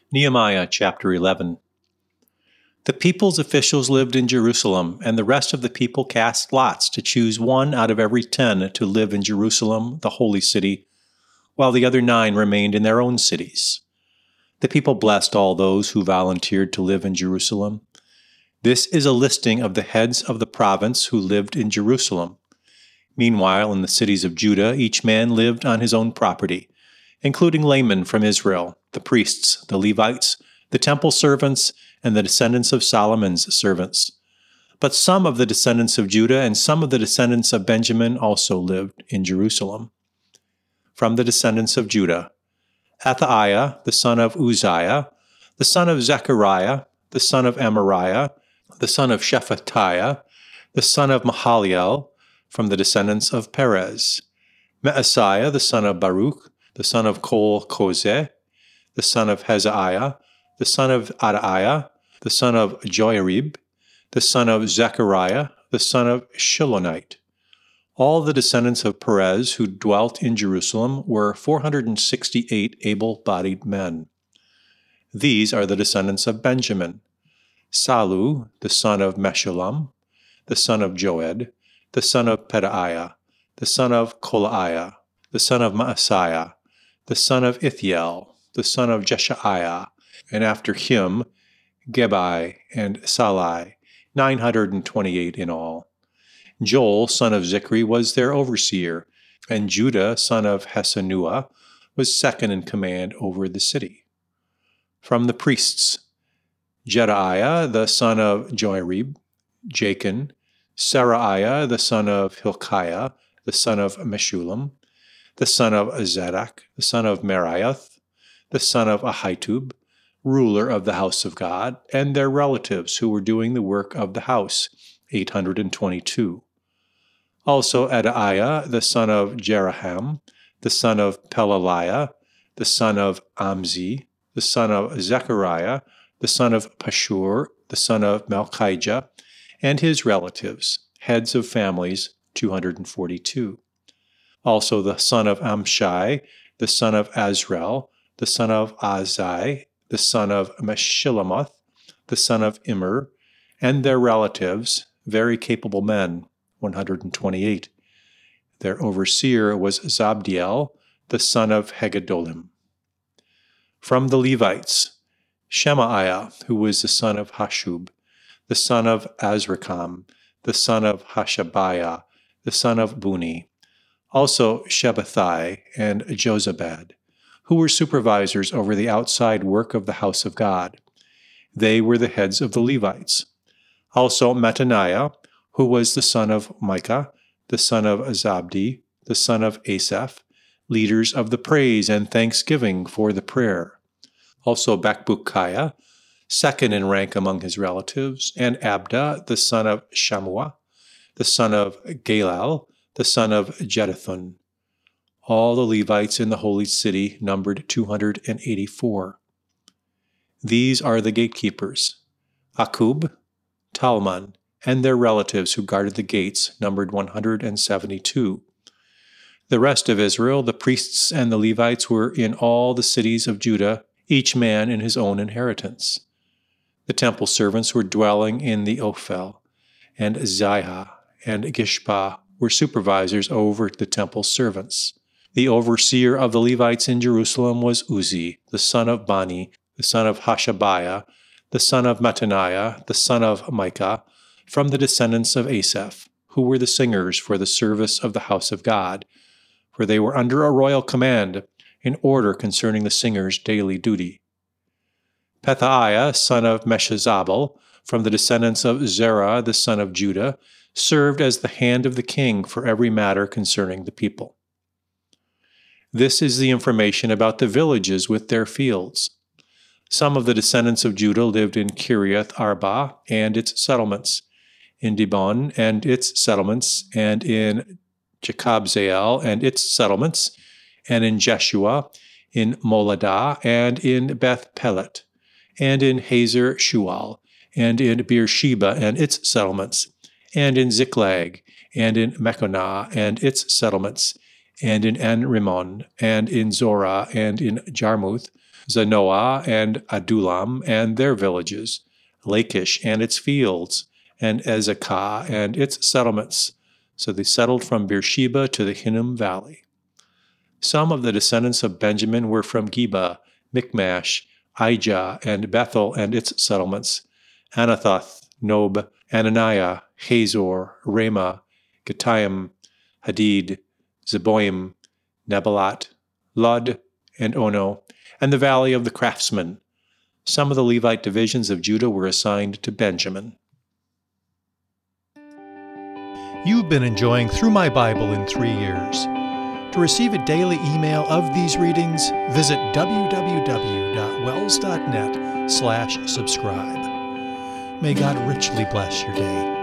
Nehemiah chapter 11. The people's officials lived in Jerusalem, and the rest of the people cast lots to choose 1 out of every 10 to live in Jerusalem, the holy city, while the other 9 remained in their own cities. The people blessed all those who volunteered to live in Jerusalem. This is a listing of the heads of the province who lived in Jerusalem. Meanwhile, in the cities of Judah, each man lived on his own property, including laymen from Israel, the priests, the Levites, the temple servants, and the descendants of Solomon's servants. But some of the descendants of Judah and some of the descendants of Benjamin also lived in Jerusalem. From the descendants of Judah, Athaiah, the son of Uzziah, the son of Zechariah, the son of Amariah, the son of Shephatiah, the son of Mahaliel, from the descendants of Perez, Maaseiah, the son of Baruch, the son of Kol-Kozeh, the son of Hezekiah, the son of Adaiah, the son of Joiarib, the son of Zechariah, the son of Shilonite. All the descendants of Perez who dwelt in Jerusalem were 468 able-bodied men. These are the descendants of Benjamin: Salu, the son of Meshullam, the son of Joed, the son of Pedaiah, the son of Kolaiah, the son of Maaseiah, the son of Ithiel, the son of Jeshaiah, and after him Gebai and Salai, 928 in all. Joel, son of Zichri, was their overseer, and Judah, son of Hasenuah, was second in command over the city. From the priests, Jedaiah, the son of Joiarib, Jachin, Seraiah, the son of Hilkiah, the son of Meshullam, the son of Zadok, the son of Meraioth, the son of Ahitub, ruler of the house of God, and their relatives who were doing the work of the house, 822. Also Adaiah, the son of Jeraham, the son of Pelaliah, the son of Amzi, the son of Zechariah, the son of Pashur, the son of Malchijah, and his relatives, heads of families, 242. Also the son of Amshai, the son of Azrael, the son of Azai, the son of Meshillamoth, the son of Immer, and their relatives, very capable men, 128. Their overseer was Zabdiel, the son of Haggedolim. From the Levites, Shemaiah, who was the son of Hashub, the son of Azrikam, the son of Hashabiah, the son of Buni, also Shabbathai and Jozabad, who were supervisors over the outside work of the house of God. They were the heads of the Levites. Also Mattaniah, who was the son of Micah, the son of Zabdi, the son of Asaph, leaders of the praise and thanksgiving for the prayer. Also Bakbukiah, second in rank among his relatives, and Abda, the son of Shammua, the son of Galal, the son of Jeduthun. All the Levites in the holy city numbered 284. These are the gatekeepers: Akub, Talmon, and their relatives who guarded the gates numbered 172. The rest of Israel, the priests and the Levites, were in all the cities of Judah, each man in his own inheritance. The temple servants were dwelling in the Ophel, and Ziha and Gishpa were supervisors over the temple servants. The overseer of the Levites in Jerusalem was Uzzi, the son of Bani, the son of Hashabiah, the son of Mattaniah, the son of Micah, from the descendants of Asaph, who were the singers for the service of the house of God, for they were under a royal command, in order concerning the singers' daily duty. Pethaiah, son of Meshezabel, from the descendants of Zerah, the son of Judah, served as the hand of the king for every matter concerning the people. This is the information about the villages with their fields. Some of the descendants of Judah lived in Kiriath Arba and its settlements, in Dibon and its settlements, and in Jekabzeel and its settlements, and in Jeshua, in Moladah, and in Beth Pelet, and in Hazer Shual, and in Beersheba and its settlements, and in Ziklag, and in Meconah and its settlements, and in En-Rimmon, and in Zorah, and in Jarmuth, Zanoah and Adullam and their villages, Lachish and its fields, and Ezekah and its settlements. So they settled from Beersheba to the Hinnom Valley. Some of the descendants of Benjamin were from Geba, Michmash, Aijah, and Bethel and its settlements, Anathoth, Nob, Ananiah, Hazor, Ramah, Gittaim, Hadid, Zeboim, Nebalat, Lud, and Ono, and the valley of the craftsmen. Some of the Levite divisions of Judah were assigned to Benjamin. You've been enjoying Through My Bible in 3 Years. To receive a daily email of these readings, visit www.wells.net/subscribe. May God richly bless your day.